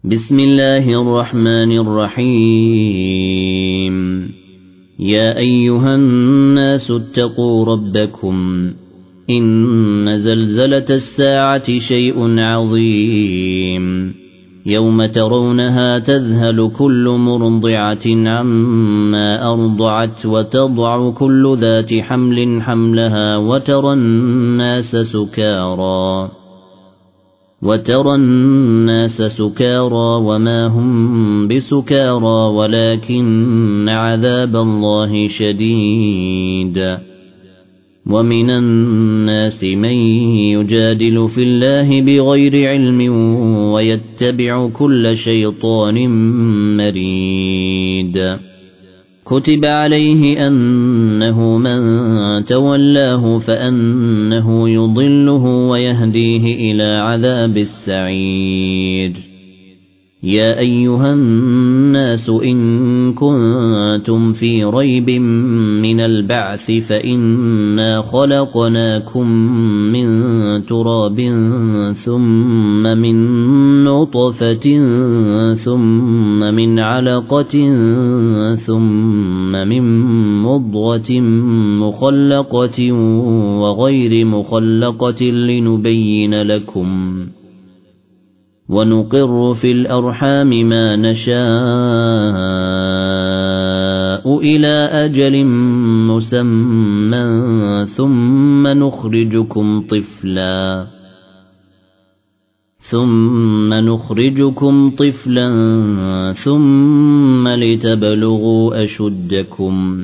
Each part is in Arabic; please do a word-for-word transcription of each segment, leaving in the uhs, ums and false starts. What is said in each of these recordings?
بسم الله الرحمن الرحيم يا أيها الناس اتقوا ربكم إن زلزلة الساعة شيء عظيم يوم ترونها تذهل كل مرضعة عما أرضعت وتضع كل ذات حمل حملها وترى الناس سكارى وترى الناس سكارى وما هم بسكارى ولكن عذاب الله شديد ومن الناس من يجادل في الله بغير علم ويتبع كل شيطان مريد كتب عليه أنه من تولاه فأنه يضله ويهديه إلى عذاب السعير يا أيها الناس إن كنتم في ريب من البعث فإنا خلقناكم من تراب ثم من نطفة ثم من علقة ثم من مضغة مخلقة وغير مخلقة لنبين لكم ونقر في الأرحام ما نشاء إلى أجل مسمى ثم نخرجكم طفلا ثم نخرجكم طفلا ثم لتبلغوا أشدكم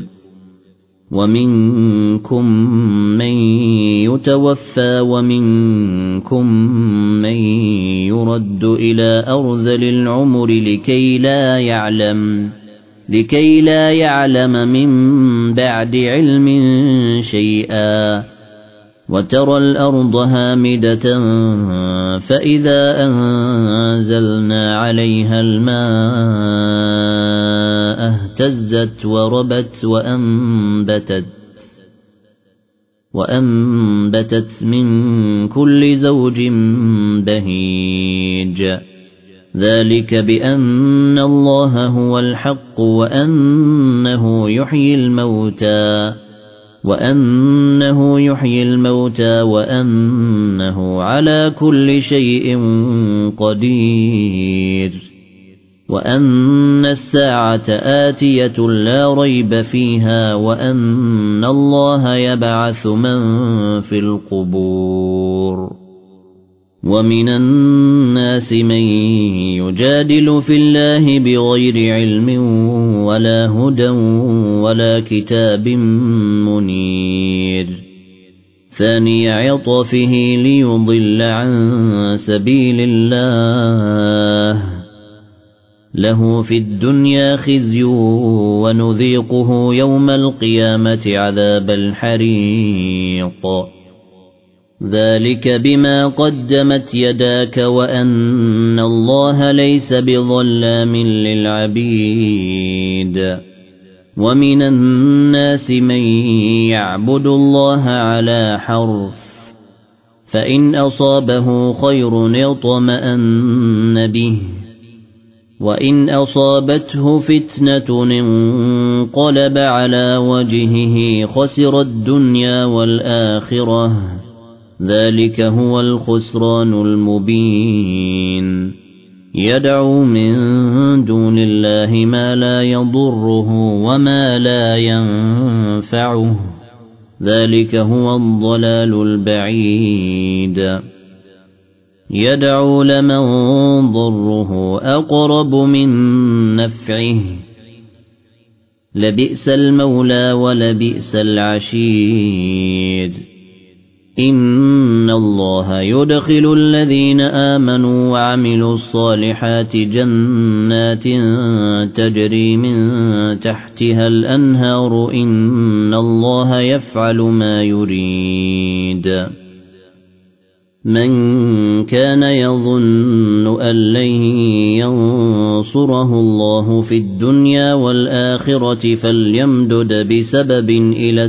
ومنكم من يتوفى ومنكم من يرد إلى أرذل العمر لكي لا يعلم لكي لا يعلم من بعد علم شيئا وترى الأرض هامدة فإذا أنزلنا عليها الماء اهتزت وربت وأنبتت وأنبتت من كل زوج بهيج ذلك بأن الله هو الحق وأنه يحيي الموتى وأنه يحيي الموتى وأنه على كل شيء قدير وأن الساعة آتية لا ريب فيها وأن الله يبعث من في القبور ومن الناس من يجادل في الله بغير علم ولا هدى ولا كتاب منير ثاني عطفه ليضل عن سبيل الله له في الدنيا خزي ونذيقه يوم القيامة عذاب الحريق ذلك بما قدمت يداك وأن الله ليس بظلام للعبيد ومن الناس من يعبد الله على حرف فإن أصابه خير اطمأن به وإن أصابته فتنة انقلب على وجهه خسر الدنيا والآخرة ذلك هو الخسران المبين يدعو من دون الله ما لا يضره وما لا ينفعه ذلك هو الضلال البعيد يدعو لمن ضره أقرب من نفعه لبئس المولى ولبئس العشير إن الله يدخل الذين آمنوا وعملوا الصالحات جنات تجري من تحتها الأنهار إن الله يفعل ما يريد من كان يظن أن لن ينصره الله في الدنيا والآخرة فليمدد بسبب إلى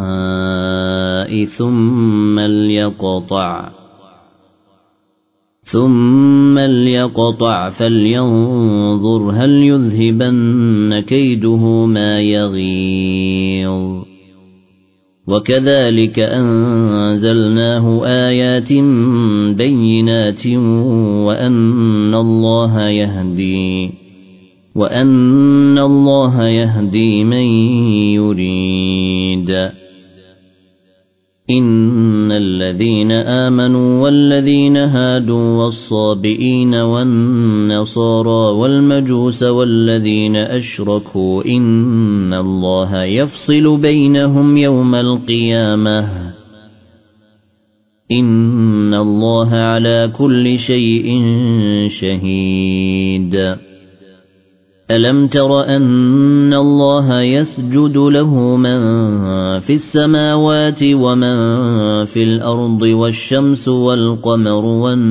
السماء ثم ليقطع ثم ليقطع فلينظر هل يذهبن كيده ما يغيظ وكذلك أنزلناه آيات بينات وأن الله يهدي وأن الله يهدي من يريد إن الذين آمنوا والذين هادوا والصابئين والنصارى والمجوس والذين أشركوا إن الله يفصل بينهم يوم القيامة إن الله على كل شيء شهيد ألم تر أن الله يسجد له من في السماوات ومن في الأرض والشمس والقمر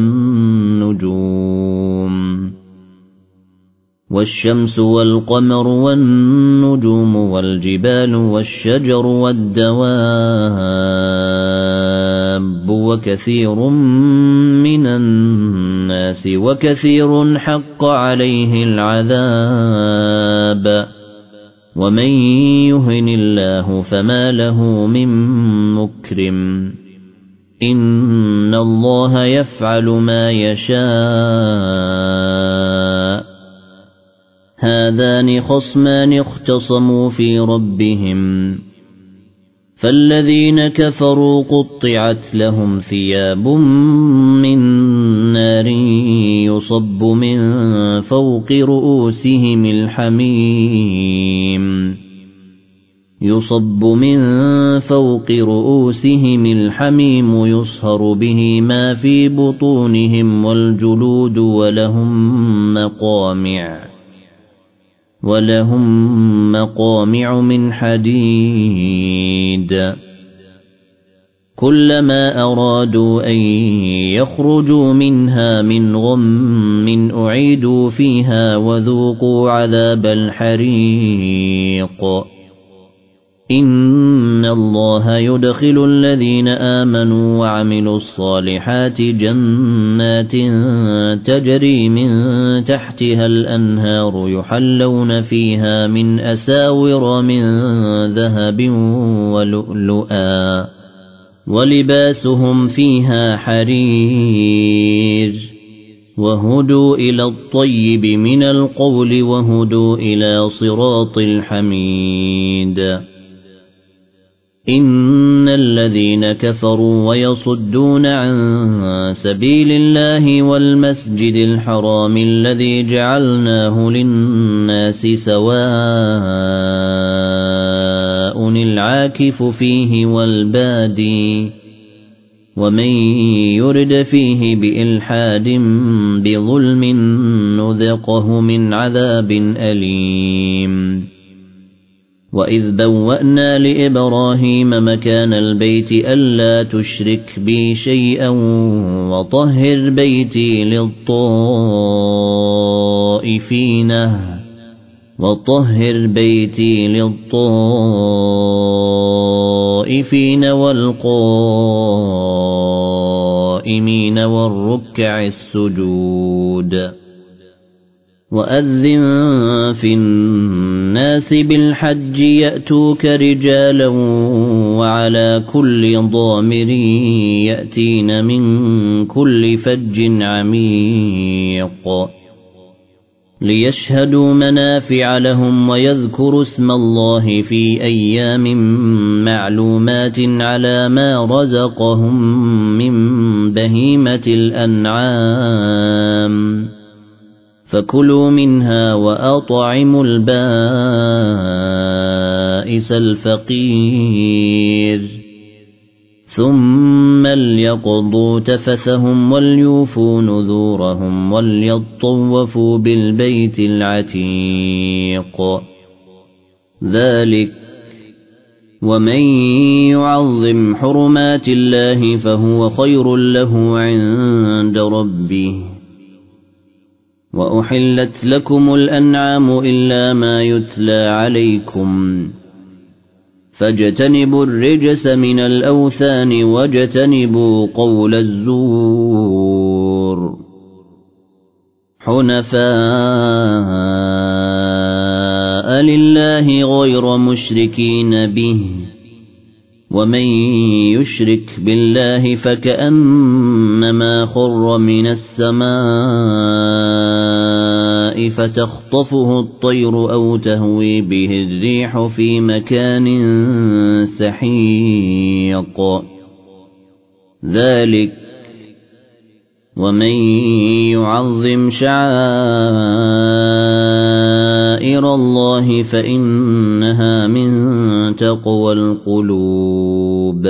والنجوم والشمس والقمر والنجوم والجبال والشجر والدواب وكثير من الناس وكثير حق عليه العذاب ومن يهن الله فما له من مكرم إن الله يفعل ما يشاء هذان خصمان اختصموا في ربهم فالذين كفروا قطعت لهم ثياب من نار يصب من فوق رؤوسهم الحميم يصب من فوق رؤوسهم الحميم يصهر به ما في بطونهم والجلود ولهم مقامع ولهم مقامع من حديد كلما أرادوا أن يخرجوا منها من غم أعيدوا فيها وذوقوا عذاب الحريق إن الله يدخل الذين آمنوا وعملوا الصالحات جنات تجري من تحتها الأنهار يحلون فيها من أساور من ذهب ولؤلؤا ولباسهم فيها حرير وهدوا إلى الطيب من القول وهدوا إلى صراط الحميد إن الذين كفروا ويصدون عن سبيل الله والمسجد الحرام الذي جعلناه للناس سواء العاكف فيه والبادي ومن يرد فيه بإلحاد بظلم نذقه من عذاب أليم وإذ بوأنا لإبراهيم مكان البيت ألا تشرك بي شيئا وطهر بيتي للطائفين وطهر بيتي للطائفين والقائمين والركع السجود وأذن في الناس بالحج يأتوك رجالا وعلى كل ضامر يأتين من كل فج عميق ليشهدوا منافع لهم ويذكروا اسم الله في أيام معلومات على ما رزقهم من بهيمة الأنعام فكلوا منها وأطعموا البائس الفقير ثم ليقضوا تفثهم وليوفوا نذورهم وليطوفوا بالبيت العتيق ذلك ومن يعظم حرمات الله فهو خير له عند ربه وأحلت لكم الأنعام إلا ما يتلى عليكم فاجتنبوا الرجس من الأوثان واجتنبوا قول الزور حنفاء لله غير مشركين به ومن يشرك بالله فكأنما خر من السماء فتخطفه الطير أو تهوي به الريح في مكان سحيق ذلك ومن يعظم شعائر الله فإنها من تقوى القلوب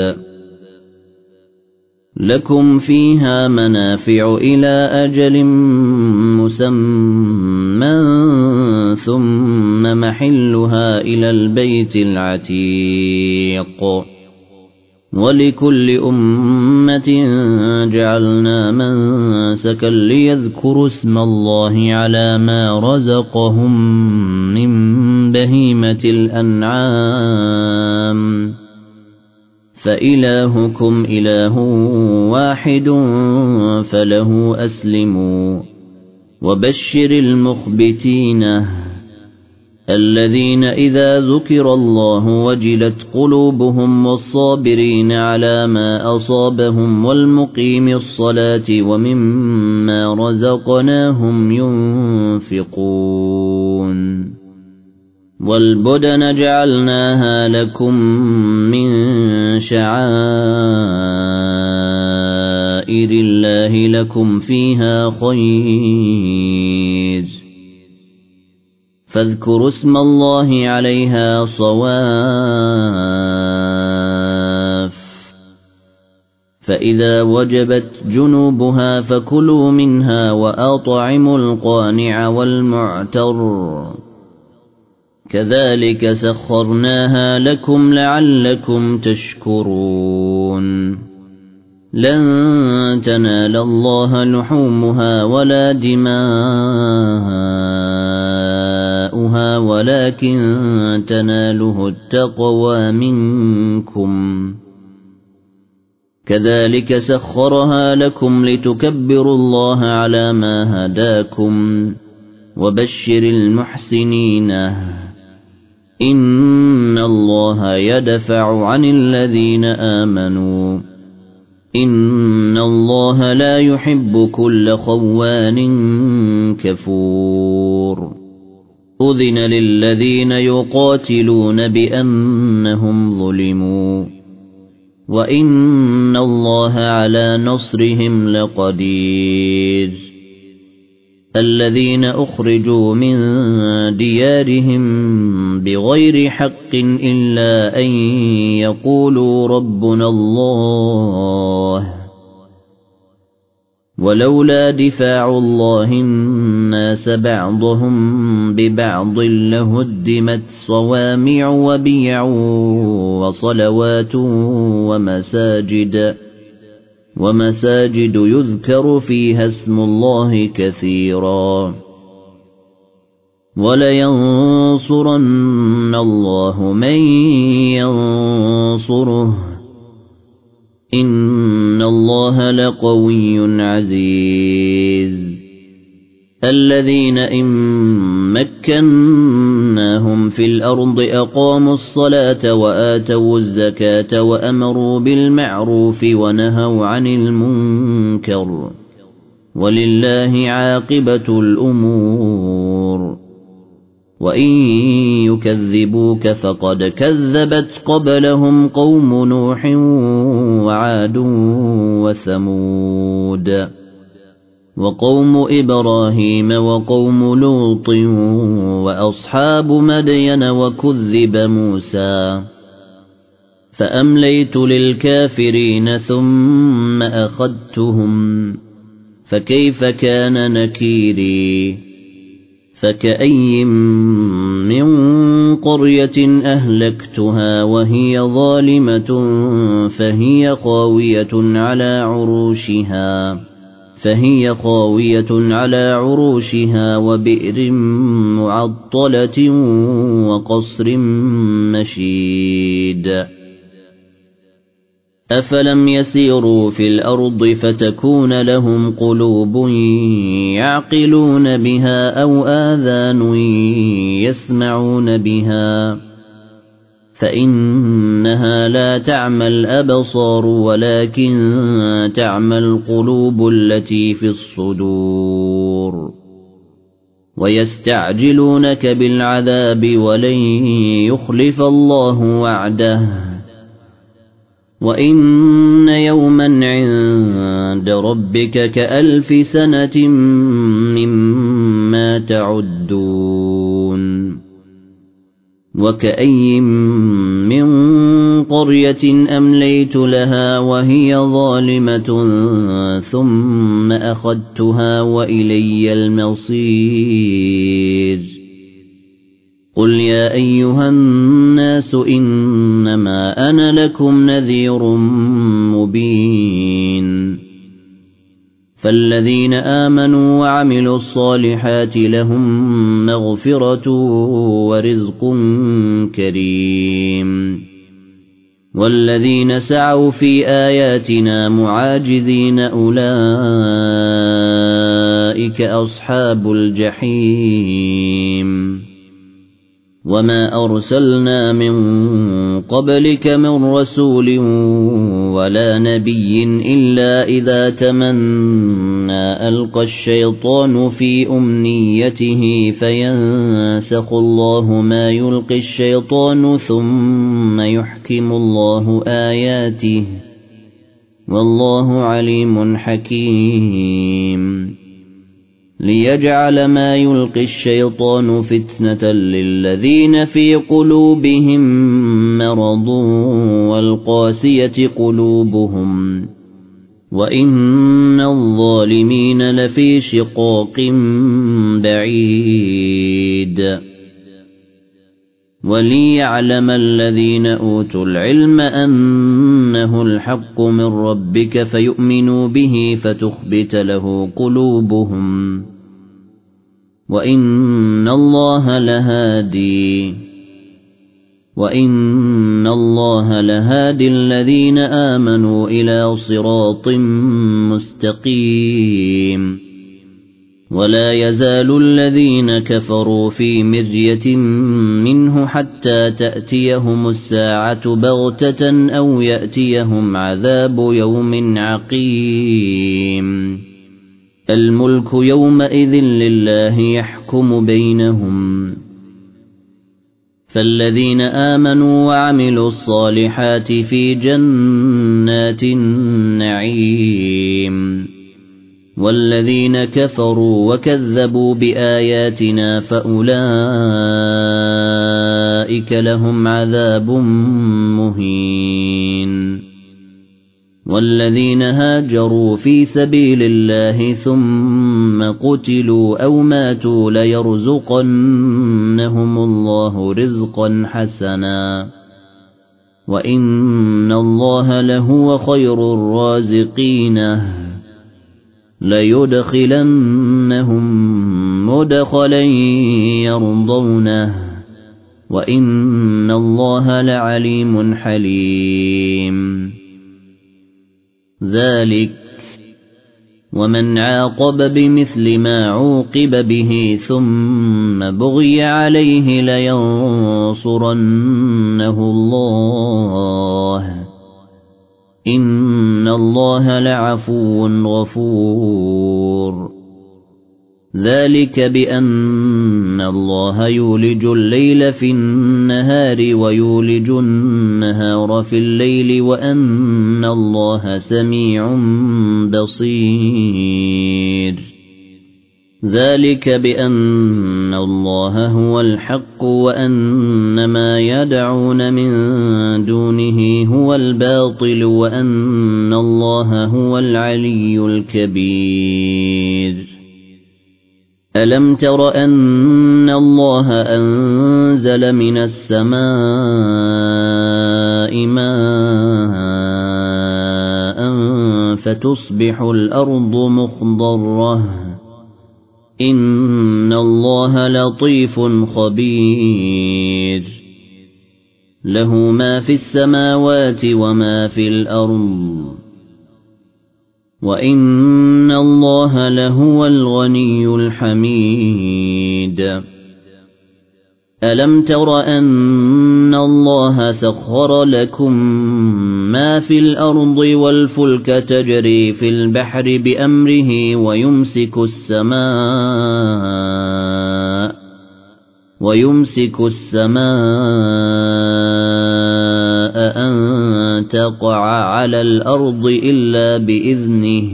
لكم فيها منافع إلى أجل مسمى ثم محلها إلى البيت العتيق ولكل أمة جعلنا منسكا ليذكروا اسم الله على ما رزقهم من بهيمة الأنعام فإلهكم إله واحد فله أسلموا وبشر المخبتين الذين إذا ذكر الله وجلت قلوبهم والصابرين على ما أصابهم والمقيم الصلاة ومما رزقناهم ينفقون والبدن جعلناها لكم من شعائر الله لكم فيها خير فاذكروا اسم الله عليها صواف فإذا وجبت جنوبها فكلوا منها وأطعموا القانع والمعتر كذلك سخرناها لكم لعلكم تشكرون لن تنال الله لحومها ولا دماؤها ولكن تناله التقوى منكم كذلك سخرها لكم لتكبروا الله على ما هداكم وبشر المحسنين إن الله يدفع عن الذين آمنوا إن الله لا يحب كل خوان كفور أذن للذين يقاتلون بأنهم ظلموا وإن الله على نصرهم لقدير الذين أخرجوا من ديارهم بغير حق إلا أن يقولوا ربنا الله ولولا دفاع الله الناس بعضهم ببعض لهدمت صوامع وبيع وصلوات ومساجد ومساجد يذكر فيها اسم الله كثيرا ولينصرن الله من ينصره إن الله لقوي عزيز الذين إن مكناهم في الأرض أقاموا الصلاة وآتوا الزكاة وأمروا بالمعروف ونهوا عن المنكر ولله عاقبة الأمور وإن يكذبوك فقد كذبت قبلهم قوم نوح وعاد وثمود وقوم إبراهيم وقوم لوط وأصحاب مدين وكذب موسى فأمليت للكافرين ثم أخذتهم فكيف كان نكيري فكأي من قرية أهلكتها وهي ظالمة فهي خاوية على عروشها فهي خاوية على عروشها وبئر معطلة وقصر مشيد أفلم يسيروا في الأرض فتكون لهم قلوب يعقلون بها أو آذان يسمعون بها فإنها لا تعمى الأبصار ولكن تعمى القلوب التي في الصدور ويستعجلونك بالعذاب ولن يخلف الله وعده وإن يوما عند ربك كألف سنة مما تعدون وكأي من قرية أمليت لها وهي ظالمة ثم أخذتها وإلي المصير قل يا أيها الناس إنما أنا لكم نذير مبين فالذين آمنوا وعملوا الصالحات لهم مغفرة ورزق كريم والذين سعوا في آياتنا معاجزين أولئك أصحاب الجحيم وما أرسلنا من قبلك من رسول ولا نبي إلا إذا تمنى ألقى الشيطان في أمنيته فينسخ الله ما يلقي الشيطان ثم يحكم الله آياته والله عليم حكيم ليجعل ما يلقي الشيطان فتنة للذين في قلوبهم مرض والقاسية قلوبهم وإن الظالمين لفي شقاق بعيد وليعلم الذين أوتوا العلم أنه الحق من ربك فيؤمنوا به فتخبت له قلوبهم وإن الله لهادي وإن الله لهادي الذين آمنوا إلى صراط مستقيم ولا يزال الذين كفروا في مرية منه حتى تأتيهم الساعة بغتة أو يأتيهم عذاب يوم عقيم الملك يومئذ لله يحكم بينهم فالذين آمنوا وعملوا الصالحات في جنات النعيم والذين كفروا وكذبوا بآياتنا فأولئك لهم عذاب مهين والذين هاجروا في سبيل الله ثم قتلوا أو ماتوا ليرزقنهم الله رزقا حسنا وإن الله لهو خير الرازقين ليدخلنهم مدخلا يرضونه وإن الله لعليم حليم ذلك ومن عاقب بمثل ما عوقب به ثم بغي عليه لينصرنه الله إن الله لعفو غفور ذلك بأن الله يولج الليل في النهار ويولج النهار في الليل وأن الله سميع بصير ذلك بأن الله هو الحق وأن ما يدعون من دونه هو الباطل وأن الله هو العلي الكبير ألم تر أن الله أنزل من السماء ماء فتصبح الأرض مخضرة إن الله لطيف خبير له ما في السماوات وما في الأرض وإن الله لهو الغني الحميد ألم تر أن الله سخر لكم ما في الأرض والفلك تجري في البحر بأمره ويمسك السماء ويمسك السماء أن تقع على الأرض إلا بإذنه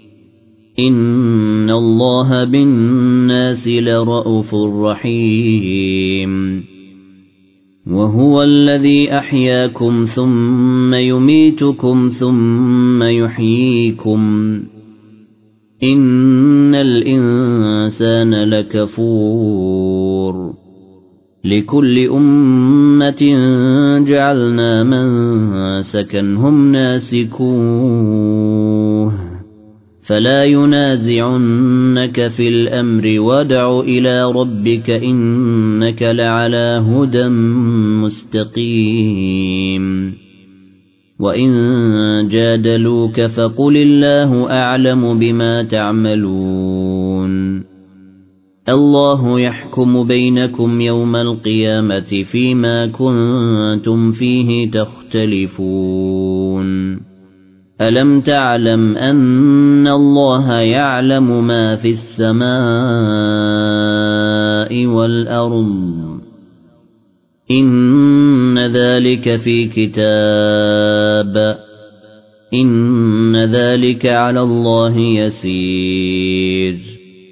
إن الله بالناس لرءوف رحيم وهو الذي أحياكم ثم يميتكم ثم يحييكم إن الإنسان لكفور لكل أمة جعلنا منسكا هم ناسكوه فلا ينازعنك في الأمر وادع إلى ربك إنك لعلى هدى مستقيم وإن جادلوك فقل الله أعلم بما تعملون الله يحكم بينكم يوم القيامة فيما كنتم فيه تختلفون ألم تعلم أن الله يعلم ما في السماء والأرض إن ذلك في كتاب إن ذلك على الله يسير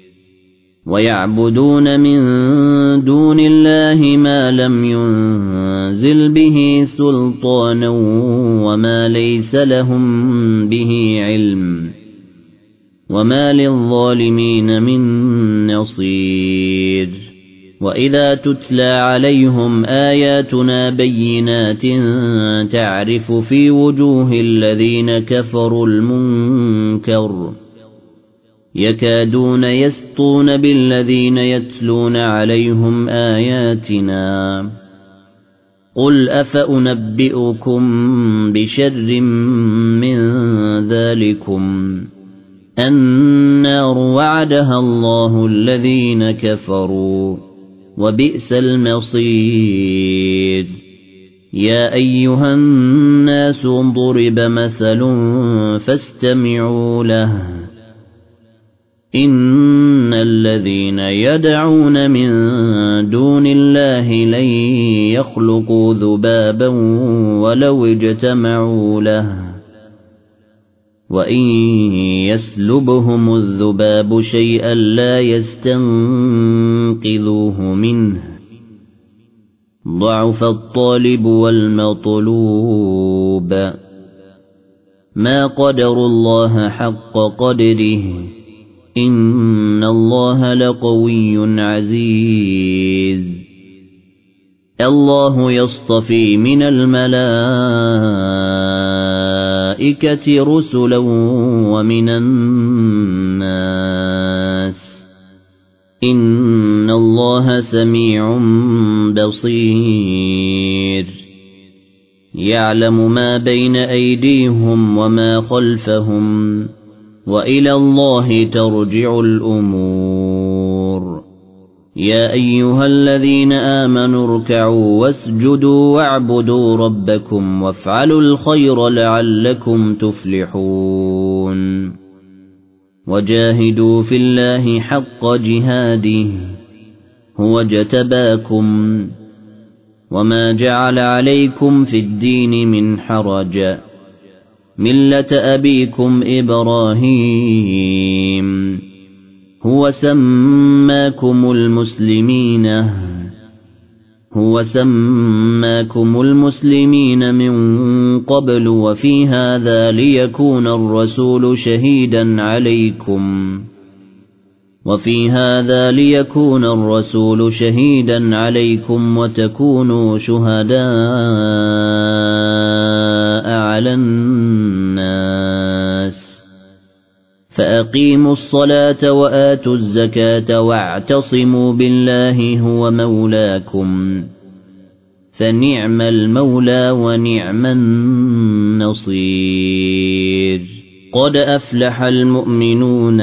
ويعبدون من دون الله ما لم ينزل به سلطانا وما ليس لهم به علم وما للظالمين من نصير وإذا تتلى عليهم آياتنا بينات تعرف في وجوه الذين كفروا المنكر يكادون يسطون بالذين يتلون عليهم آياتنا قل أفأنبئكم بشر من ذلكم النار وعدها الله الذين كفروا وبئس المصير يا أيها الناس ضرب مثل فاستمعوا له إن الذين يدعون من دون الله لن يخلقوا ذبابا ولو اجتمعوا له وإن يسلبهم الذباب شيئا لا يستنقذوه منه ضعف الطالب والمطلوب ما قدروا الله حق قدره إن الله لقوي عزيز الله يصطفي من الملائكة رسلا ومن الناس إن الله سميع بصير يعلم ما بين أيديهم وما خلفهم وإلى الله ترجع الأمور يا أيها الذين آمنوا اركعوا واسجدوا واعبدوا ربكم وافعلوا الخير لعلكم تفلحون وجاهدوا في الله حق جهاده هو اجتباكم وما جعل عليكم في الدين من حرج ملة أبيكم إبراهيم هو سماكم المسلمين هو سماكم المسلمين من قبل وفي هذا ليكون الرسول شهيدا عليكم وفي هذا ليكون الرسول شهيدا عليكم وتكونوا شهداء على الناس فأقيموا الصلاة وآتوا الزكاة واعتصموا بالله هو مولاكم فنعم المولى ونعم النصير قد أفلح المؤمنون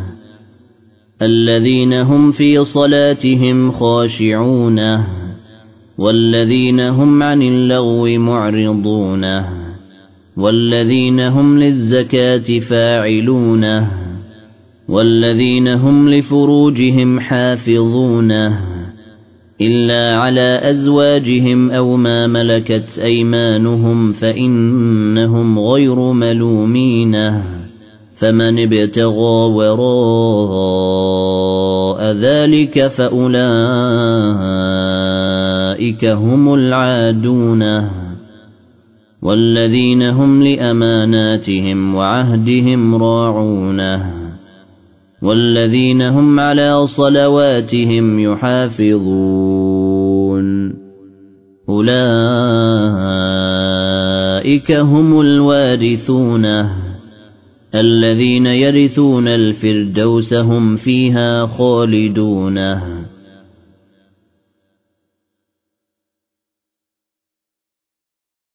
الذين هم في صلاتهم خاشعون والذين هم عن اللغو معرضون والذين هم للزكاة فاعلون والذين هم لفروجهم حافظون إلا على أزواجهم أو ما ملكت أيمانهم فإنهم غير ملومين فمن ابتغى وراء ذلك فأولئك هم العادون والذين هم لأماناتهم وعهدهم راعون والذين هم على صلواتهم يحافظون أولئك هم الوارثون الذين يرثون الفردوس هم فيها خالدون